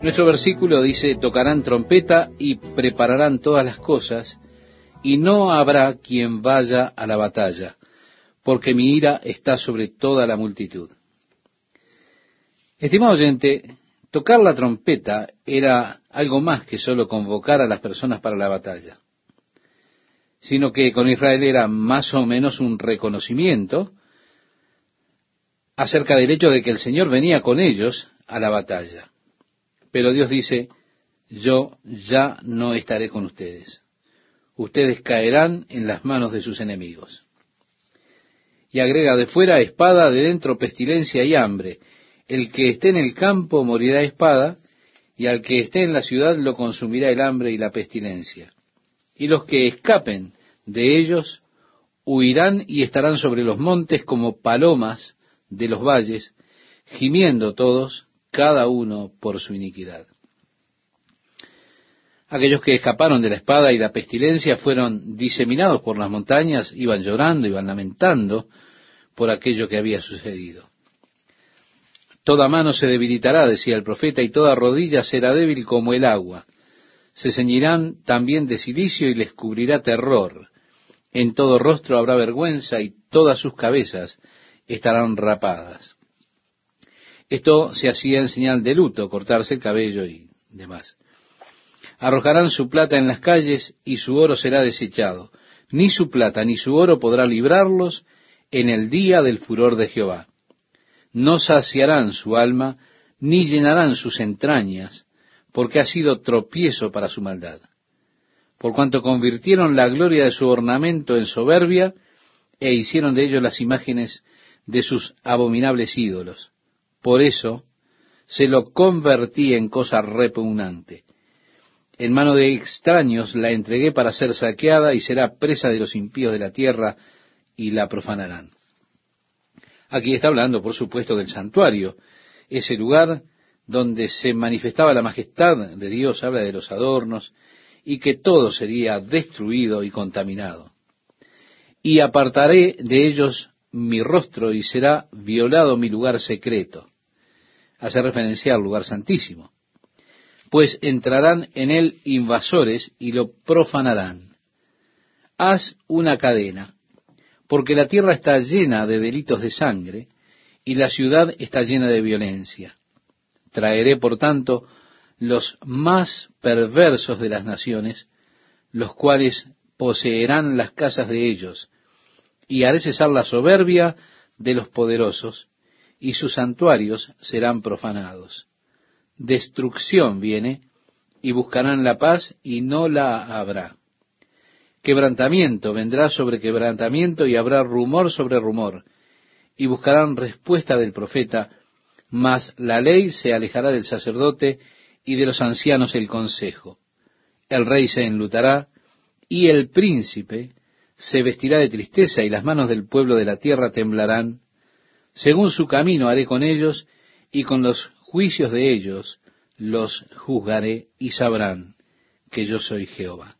Nuestro versículo dice, tocarán trompeta y prepararán todas las cosas, y no habrá quien vaya a la batalla, porque mi ira está sobre toda la multitud. Estimado oyente, tocar la trompeta era algo más que solo convocar a las personas para la batalla, sino que con Israel era más o menos un reconocimiento acerca del hecho de que el Señor venía con ellos a la batalla. Pero Dios dice, yo ya no estaré con ustedes. Ustedes caerán en las manos de sus enemigos. Y agrega, de fuera espada, de dentro pestilencia y hambre. El que esté en el campo morirá de espada, y al que esté en la ciudad lo consumirá el hambre y la pestilencia. Y los que escapen de ellos huirán y estarán sobre los montes como palomas de los valles, gimiendo todos, cada uno por su iniquidad. Aquellos que escaparon de la espada y la pestilencia fueron diseminados por las montañas, iban llorando, iban lamentando por aquello que había sucedido. Toda mano se debilitará, decía el profeta, y toda rodilla será débil como el agua. Se ceñirán también de cilicio y les cubrirá terror. En todo rostro habrá vergüenza y todas sus cabezas estarán rapadas. Esto se hacía en señal de luto, cortarse el cabello y demás. Arrojarán su plata en las calles y su oro será desechado. Ni su plata ni su oro podrá librarlos en el día del furor de Jehová. No saciarán su alma, ni llenarán sus entrañas, porque ha sido tropiezo para su maldad. Por cuanto convirtieron la gloria de su ornamento en soberbia, e hicieron de ellos las imágenes de sus abominables ídolos. Por eso se lo convertí en cosa repugnante. En mano de extraños la entregué para ser saqueada y será presa de los impíos de la tierra y la profanarán. Aquí está hablando, por supuesto, del santuario, ese lugar donde se manifestaba la majestad de Dios, habla de los adornos, y que todo sería destruido y contaminado. Y apartaré de ellos mi rostro y será violado mi lugar secreto. Hace referencia al lugar santísimo. Pues entrarán en él invasores y lo profanarán. Haz una cadena, porque la tierra está llena de delitos de sangre, y la ciudad está llena de violencia. Traeré, por tanto, los más perversos de las naciones, los cuales poseerán las casas de ellos, y haré cesar la soberbia de los poderosos, y sus santuarios serán profanados. Destrucción viene, y buscarán la paz, y no la habrá. Quebrantamiento vendrá sobre quebrantamiento, y habrá rumor sobre rumor, y buscarán respuesta del profeta, mas la ley se alejará del sacerdote, y de los ancianos el consejo. El rey se enlutará, y el príncipe se vestirá de tristeza, y las manos del pueblo de la tierra temblarán. Según su camino haré con ellos, y con los juicios de ellos los juzgaré, y sabrán que yo soy Jehová.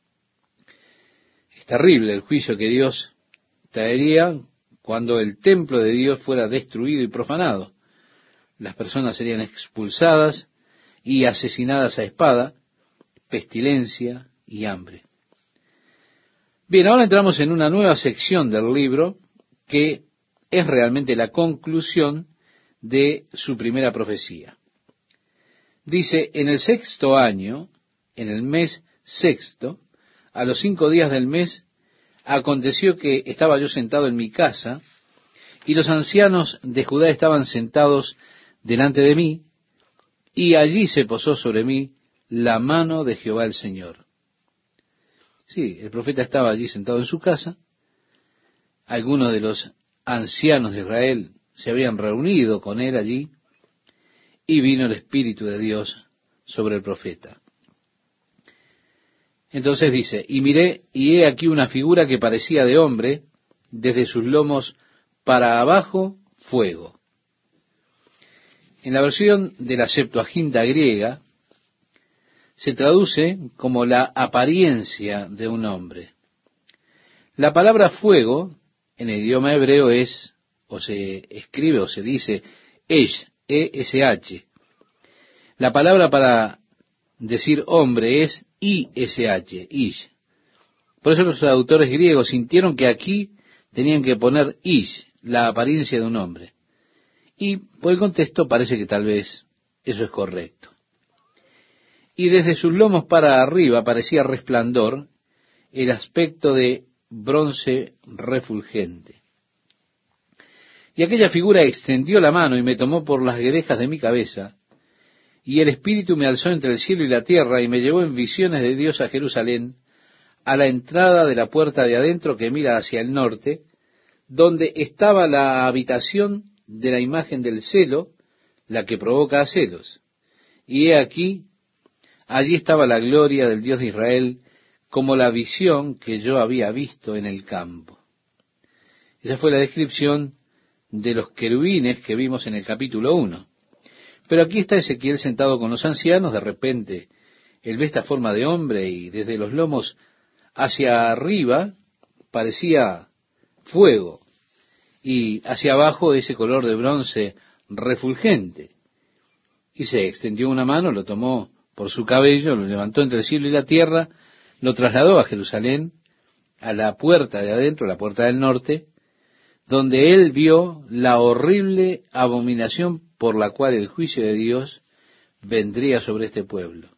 Es terrible el juicio que Dios traería cuando el templo de Dios fuera destruido y profanado. Las personas serían expulsadas y asesinadas a espada, pestilencia y hambre. Bien, ahora entramos en una nueva sección del libro que es realmente la conclusión de su primera profecía. Dice, en el 6º año, en el mes 6º, a los 5 días del mes, aconteció que estaba yo sentado en mi casa, y los ancianos de Judá estaban sentados delante de mí, y allí se posó sobre mí la mano de Jehová el Señor. Sí, el profeta estaba allí sentado en su casa. Algunos de los ancianos de Israel se habían reunido con él allí, y vino el Espíritu de Dios sobre el profeta. Entonces dice, y miré, y he aquí una figura que parecía de hombre, desde sus lomos para abajo, fuego. En la versión de la Septuaginta griega, se traduce como la apariencia de un hombre. La palabra fuego, en el idioma hebreo es, o se escribe o se dice, Esh, E-S-H. La palabra para decir hombre es ish, ish. Por eso los traductores griegos sintieron que aquí tenían que poner ish, la apariencia de un hombre. Y por el contexto parece que tal vez eso es correcto. Y desde sus lomos para arriba parecía resplandor el aspecto de bronce refulgente. Y aquella figura extendió la mano y me tomó por las guedejas de mi cabeza, y el Espíritu me alzó entre el cielo y la tierra, y me llevó en visiones de Dios a Jerusalén, a la entrada de la puerta de adentro que mira hacia el norte, donde estaba la habitación de la imagen del celo, la que provoca a celos. Y he aquí, allí estaba la gloria del Dios de Israel, como la visión que yo había visto en el campo. Esa fue la descripción de los querubines que vimos en el capítulo 1. Pero aquí está Ezequiel sentado con los ancianos, de repente él ve esta forma de hombre y desde los lomos hacia arriba parecía fuego y hacia abajo ese color de bronce refulgente. Y se extendió una mano, lo tomó por su cabello, lo levantó entre el cielo y la tierra, lo trasladó a Jerusalén, a la puerta de adentro, la puerta del norte, donde él vio la horrible abominación por la cual el juicio de Dios vendría sobre este pueblo.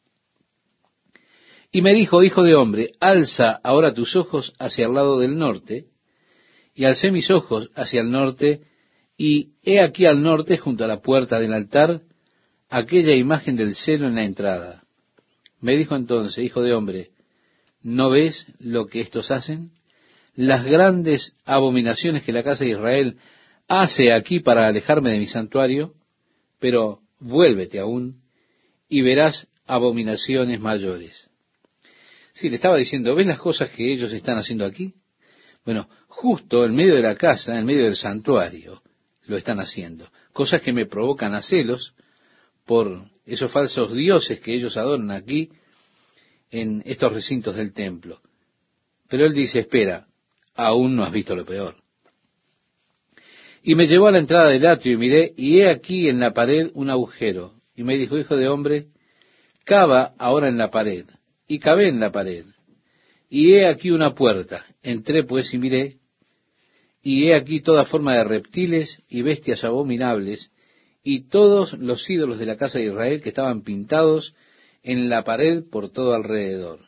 Y me dijo, hijo de hombre, alza ahora tus ojos hacia el lado del norte, y alcé mis ojos hacia el norte, y he aquí al norte, junto a la puerta del altar, aquella imagen del celo en la entrada. Me dijo entonces, hijo de hombre, ¿no ves lo que estos hacen? Las grandes abominaciones que la casa de Israel hace aquí para alejarme de mi santuario, pero vuélvete aún y verás abominaciones mayores. Sí, le estaba diciendo, ¿ves las cosas que ellos están haciendo aquí? Bueno, justo en medio de la casa, en medio del santuario, lo están haciendo. Cosas que me provocan a celos por esos falsos dioses que ellos adoran aquí en estos recintos del templo. Pero él dice, espera, aún no has visto lo peor. Y me llevó a la entrada del atrio y miré, y he aquí en la pared un agujero. Y me dijo, hijo de hombre, cava ahora en la pared. Y cavé en la pared. Y he aquí una puerta. Entré pues y miré, y he aquí toda forma de reptiles y bestias abominables, y todos los ídolos de la casa de Israel que estaban pintados en la pared por todo alrededor.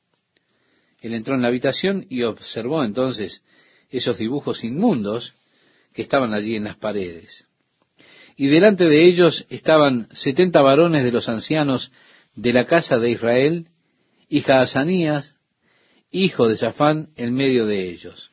Él entró en la habitación y observó entonces esos dibujos inmundos que estaban allí en las paredes. Y delante de ellos estaban 70 varones de los ancianos de la casa de Israel, y Jaazanías, hijo de Safán, en medio de ellos.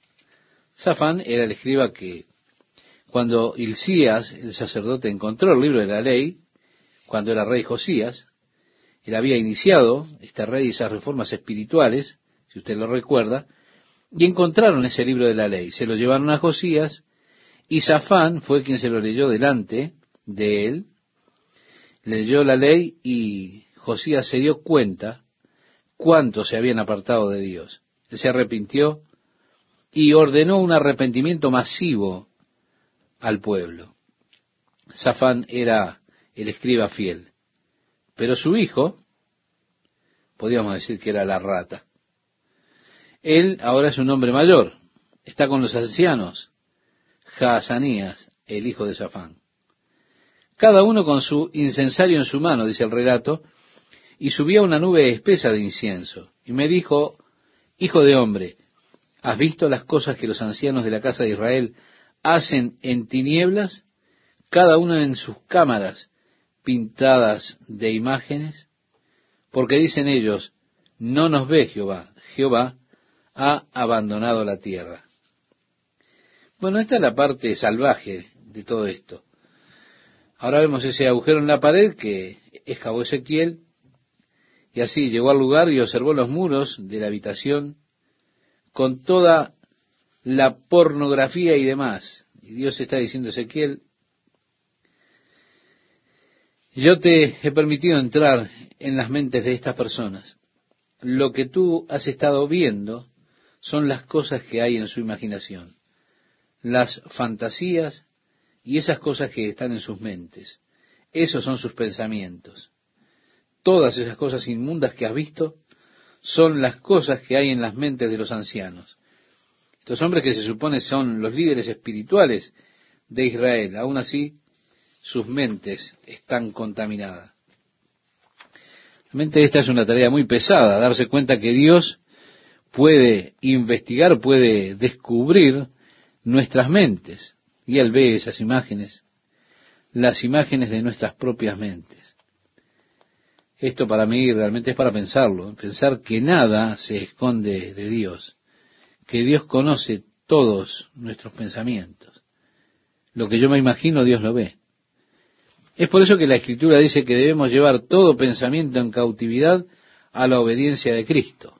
Safán era el escriba que, cuando Hilcías, el sacerdote, encontró el libro de la ley, cuando era rey Josías, él había iniciado, este rey, esas reformas espirituales, si usted lo recuerda, y encontraron ese libro de la ley. Se lo llevaron a Josías, y Safán fue quien se lo leyó delante de él, leyó la ley, y Josías se dio cuenta cuánto se habían apartado de Dios. Él se arrepintió y ordenó un arrepentimiento masivo al pueblo. Safán era el escriba fiel, pero su hijo, podríamos decir que era la rata. Él ahora es un hombre mayor, está con los ancianos, Jaazanías, el hijo de Safán. Cada uno con su incensario en su mano, dice el relato, y subía una nube espesa de incienso. Y me dijo, hijo de hombre, ¿has visto las cosas que los ancianos de la casa de Israel hacen en tinieblas, cada uno en sus cámaras pintadas de imágenes? Porque dicen ellos, no nos ve Jehová, Jehová ha abandonado la tierra. Bueno, esta es la parte salvaje de todo esto. Ahora vemos ese agujero en la pared que excavó Ezequiel, y así llegó al lugar y observó los muros de la habitación con toda la pornografía y demás. Y Dios está diciendo a Ezequiel, yo te he permitido entrar en las mentes de estas personas. Lo que tú has estado viendo son las cosas que hay en su imaginación, las fantasías y esas cosas que están en sus mentes. esos son sus pensamientos. Todas esas cosas inmundas que has visto son las cosas que hay en las mentes de los ancianos. Estos hombres que se supone son los líderes espirituales de Israel, aún así sus mentes están contaminadas. Realmente esta es una tarea muy pesada, darse cuenta que Dios puede investigar, puede descubrir nuestras mentes. Y Él ve esas imágenes, las imágenes de nuestras propias mentes. Esto para mí realmente es para pensarlo, pensar que nada se esconde de Dios, que Dios conoce todos nuestros pensamientos. Lo que yo me imagino, Dios lo ve. Es por eso que la Escritura dice que debemos llevar todo pensamiento en cautividad a la obediencia de Cristo.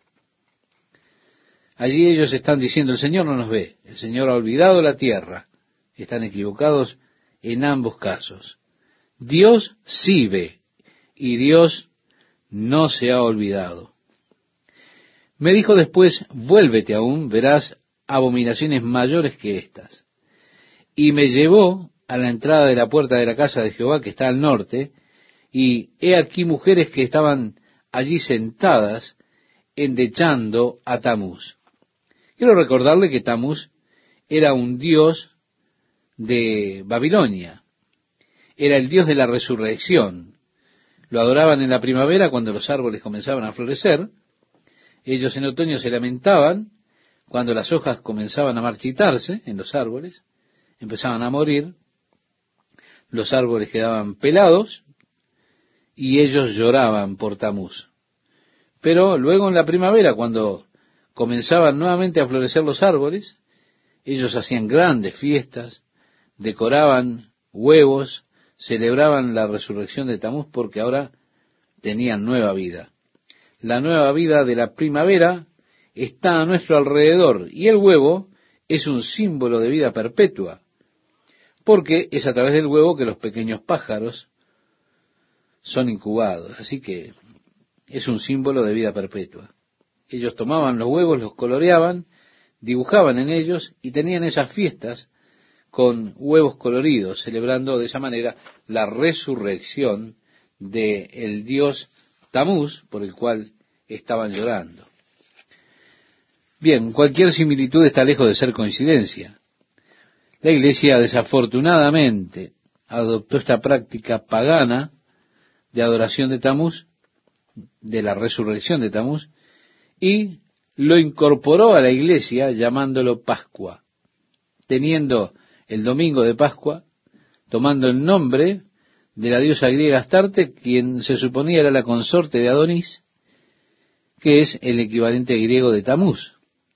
Allí ellos están diciendo, el Señor no nos ve, el Señor ha olvidado la tierra. Están equivocados en ambos casos. Dios sí ve, y Dios no se ha olvidado. Me dijo después, vuélvete aún, verás abominaciones mayores que estas. Y me llevó a la entrada de la puerta de la casa de Jehová, que está al norte, y he aquí mujeres que estaban allí sentadas, endechando a Tamuz. Quiero recordarle que Tamuz era un dios de Babilonia, era el dios de la resurrección. Lo adoraban en la primavera cuando los árboles comenzaban a florecer. Ellos en otoño se lamentaban cuando las hojas comenzaban a marchitarse en los árboles, empezaban a morir, los árboles quedaban pelados y ellos lloraban por Tamuz. Pero luego en la primavera, cuando comenzaban nuevamente a florecer los árboles, ellos hacían grandes fiestas, decoraban huevos, celebraban la resurrección de Tamuz porque ahora tenían nueva vida. La nueva vida de la primavera está a nuestro alrededor y el huevo es un símbolo de vida perpetua, porque es a través del huevo que los pequeños pájaros son incubados. Así que es un símbolo de vida perpetua. Ellos tomaban los huevos, los coloreaban, dibujaban en ellos y tenían esas fiestas con huevos coloridos, celebrando de esa manera la resurrección del dios Tamuz, por el cual estaban llorando. Bien, cualquier similitud está lejos de ser coincidencia. La Iglesia desafortunadamente adoptó esta práctica pagana de adoración de Tamuz, de la resurrección de Tamuz, y lo incorporó a la Iglesia llamándolo Pascua, teniendo el domingo de Pascua, tomando el nombre de la diosa griega Astarte, quien se suponía era la consorte de Adonís, que es el equivalente griego de Tamuz.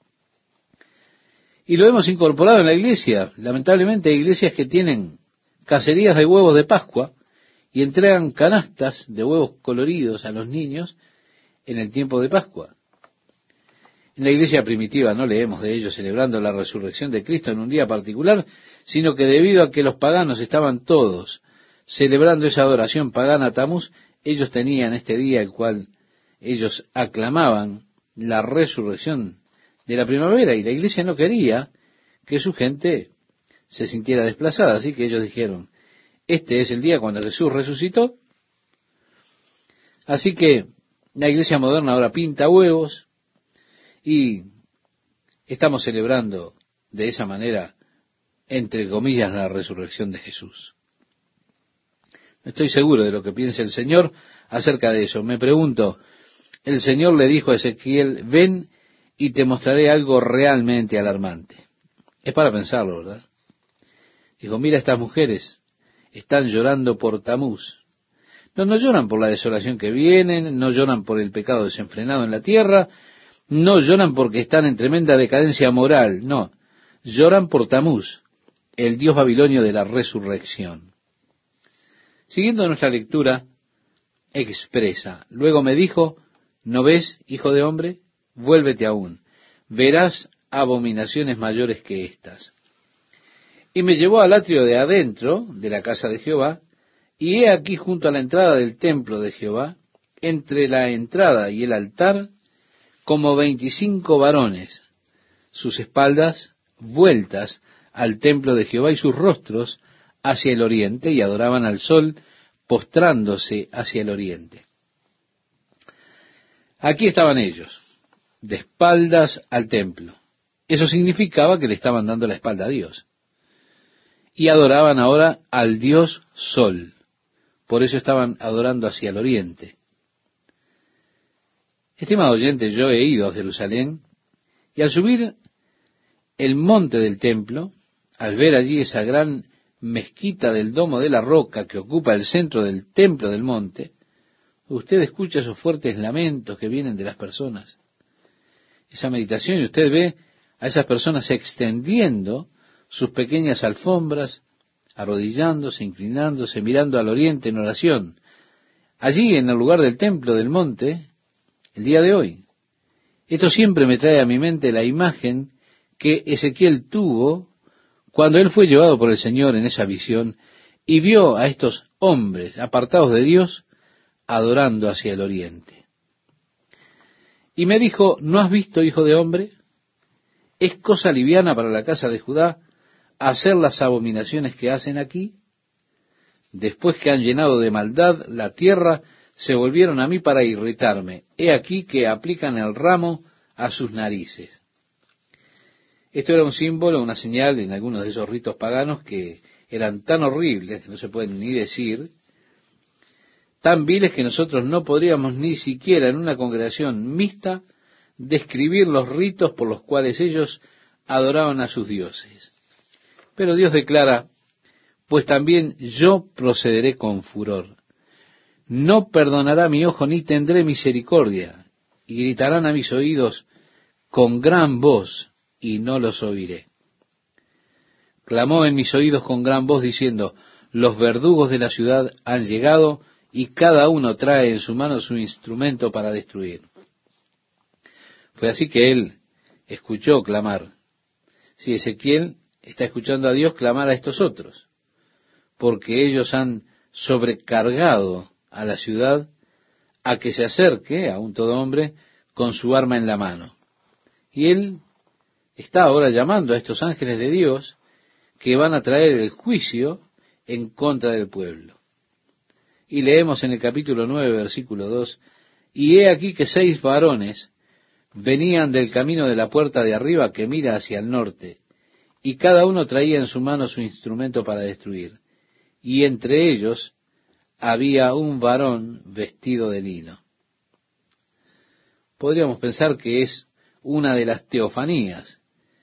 Y lo hemos incorporado en la iglesia. Lamentablemente hay iglesias que tienen cacerías de huevos de Pascua y entregan canastas de huevos coloridos a los niños en el tiempo de Pascua. En la iglesia primitiva no leemos de ellos celebrando la resurrección de Cristo en un día particular, sino que debido a que los paganos estaban todos celebrando esa adoración pagana a Tamuz, ellos tenían este día el cual ellos aclamaban la resurrección de la primavera, y la iglesia no quería que su gente se sintiera desplazada, así que ellos dijeron, este es el día cuando Jesús resucitó. Así que la iglesia moderna ahora pinta huevos y estamos celebrando de esa manera, entre comillas, la resurrección de Jesús. No estoy seguro de lo que piensa el Señor acerca de eso. Me pregunto, el Señor le dijo a Ezequiel, ven y te mostraré algo realmente alarmante. Es para pensarlo, ¿verdad? Dijo, mira, estas mujeres están llorando por Tamuz. No lloran por la desolación que vienen, no lloran por el pecado desenfrenado en la tierra, no lloran porque están en tremenda decadencia moral, no, lloran por Tamuz, el dios babilonio de la resurrección. Siguiendo nuestra lectura, expresa, luego me dijo, ¿no ves, hijo de hombre? Vuélvete aún, verás abominaciones mayores que estas. Y me llevó al atrio de adentro de la casa de Jehová, y he aquí junto a la entrada del templo de Jehová, entre la entrada y el altar, como 25 varones, sus espaldas vueltas al templo de Jehová y sus rostros hacia el oriente, y adoraban al sol postrándose hacia el oriente. Aquí estaban ellos, de espaldas al templo. Eso significaba que le estaban dando la espalda a Dios. Y adoraban ahora al Dios Sol. Por eso estaban adorando hacia el oriente. Estimado oyente, yo he ido a Jerusalén y al subir el monte del templo, al ver allí esa gran mezquita del Domo de la Roca que ocupa el centro del templo del monte, usted escucha esos fuertes lamentos que vienen de las personas. Esa meditación, y usted ve a esas personas extendiendo sus pequeñas alfombras, arrodillándose, inclinándose, mirando al oriente en oración. Allí, en el lugar del templo del monte, el día de hoy. Esto siempre me trae a mi mente la imagen que Ezequiel tuvo cuando él fue llevado por el Señor en esa visión y vio a estos hombres apartados de Dios adorando hacia el oriente. Y me dijo, ¿no has visto, hijo de hombre? ¿Es cosa liviana para la casa de Judá hacer las abominaciones que hacen aquí? Después que han llenado de maldad la tierra, se volvieron a mí para irritarme. He aquí que aplican el ramo a sus narices. Esto era un símbolo, una señal en algunos de esos ritos paganos que eran tan horribles, que no se pueden ni decir, tan viles que nosotros no podríamos ni siquiera en una congregación mixta describir los ritos por los cuales ellos adoraban a sus dioses. Pero Dios declara, pues también yo procederé con furor. No perdonará mi ojo ni tendré misericordia, y gritarán a mis oídos con gran voz, y no los oiré. Clamó en mis oídos con gran voz diciendo, los verdugos de la ciudad han llegado, y cada uno trae en su mano su instrumento para destruir. Fue así que él escuchó clamar. Si Ezequiel está escuchando a Dios clamar a estos otros, porque ellos han sobrecargado a la ciudad a que se acerque a un todo hombre con su arma en la mano. Y él está ahora llamando a estos ángeles de Dios que van a traer el juicio en contra del pueblo. Y leemos en el capítulo 9, versículo 2, y he aquí que 6 varones venían del camino de la puerta de arriba que mira hacia el norte, y cada uno traía en su mano su instrumento para destruir. Y entre ellos había un varón vestido de lino. Podríamos pensar que es una de las teofanías.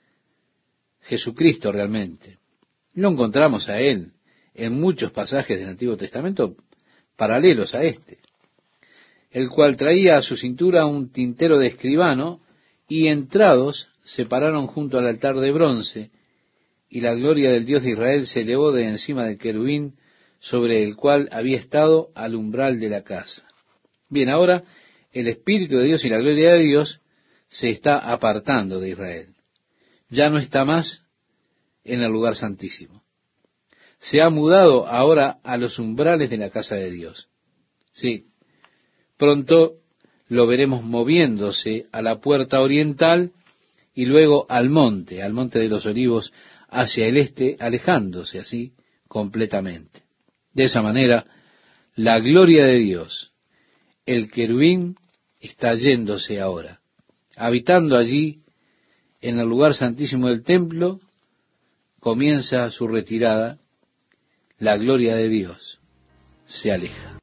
Jesucristo realmente. Lo encontramos a él en muchos pasajes del Antiguo Testamento paralelos a este, el cual traía a su cintura un tintero de escribano, y entrados se pararon junto al altar de bronce, y la gloria del Dios de Israel se elevó de encima del querubín sobre el cual había estado al umbral de la casa. Bien, ahora el Espíritu de Dios y la gloria de Dios se está apartando de Israel. Ya no está más en el lugar santísimo. Se ha mudado ahora a los umbrales de la casa de Dios. Sí, pronto lo veremos moviéndose a la puerta oriental y luego al monte de los olivos hacia el este, alejándose así completamente. De esa manera, la gloria de Dios, el querubín, está yéndose ahora, habitando allí en el lugar santísimo del templo, comienza su retirada, la gloria de Dios se aleja.